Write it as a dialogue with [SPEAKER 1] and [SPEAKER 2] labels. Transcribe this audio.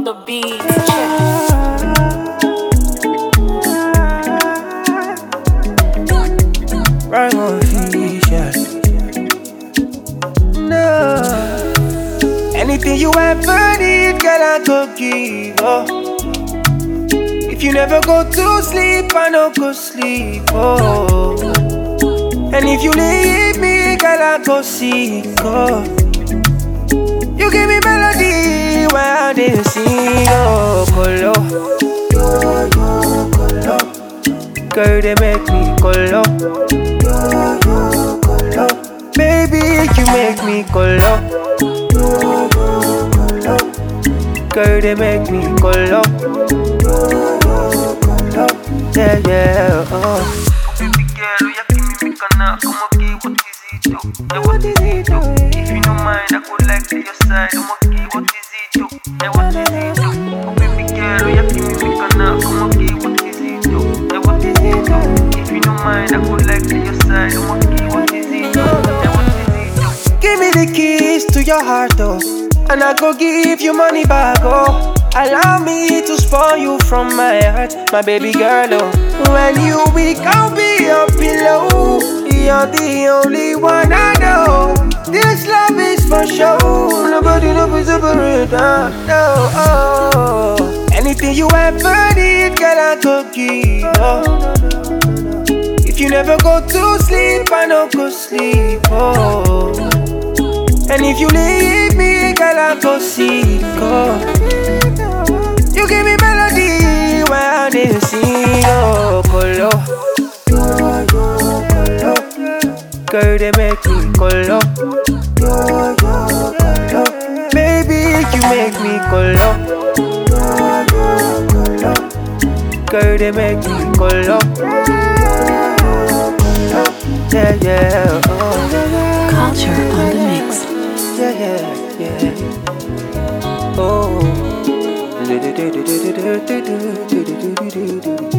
[SPEAKER 1] the beat.
[SPEAKER 2] Right on feature. No. Anything you ever need, girl, I go give. Oh. If you never go to sleep, I no go sleep. Oh. And if you leave me, girl, I go seek. Oh. You give me melody where I didn't see. Oh, colo. Girl, they make me colo. Baby, you make me colo. Girl, they make me colo. Yeah, yeah, oh.
[SPEAKER 3] Baby girl, you give me kana, como que what is it? Yeah, what is it? If you don't mind, I could like to your side. Como que what is it? Yeah, what is it? Oh, baby girl, you give me kana, como que what is it? Yeah, what is it? If you don't mind, I could like to your side. Como que what is it? Yeah, what is it?
[SPEAKER 2] Give me the keys to your heart, oh, and I go give you money back, oh. Allow me to spoil you from my heart, my baby girl, oh. When you weak, I'll be your pillow. You're the only one I know. This love is for sure. Nobody knows separate, no, oh. Anything you ever need, girl, I go give, oh. If you never go to sleep, I no go sleep, oh. And if you leave me, girl, I go seek, oh. You give me melody where I didn't see, oh, colo. Girl, they make me colo. Baby, you make me colo. Girl, they make me colo. Yeah, yeah, oh.
[SPEAKER 1] Culture on the mix.
[SPEAKER 2] Yeah, yeah, yeah. Oh.